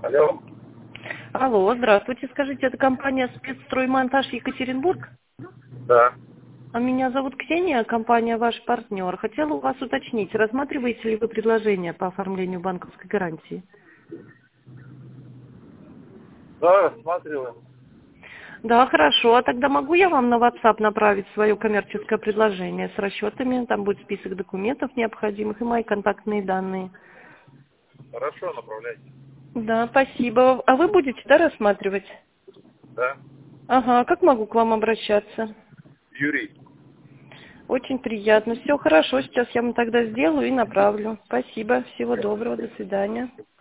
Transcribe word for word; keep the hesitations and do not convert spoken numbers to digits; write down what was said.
Алло. Алло, здравствуйте. Скажите, это компания «Спецстроймонтаж Екатеринбург»? Да. А меня зовут Ксения, компания «Ваш партнер». Хотела у вас уточнить, рассматриваете ли вы предложение по оформлению банковской гарантии? Да, рассматриваем. Да, хорошо. А тогда могу я вам на WhatsApp направить свое коммерческое предложение с расчетами? Там будет список документов необходимых и мои контактные данные. Хорошо, направляйте. Да, спасибо. А вы будете, да, рассматривать? Да. Ага, как могу к вам обращаться? Юрий. Очень приятно. Все хорошо, сейчас я вам тогда сделаю и направлю. Спасибо, всего доброго, до свидания.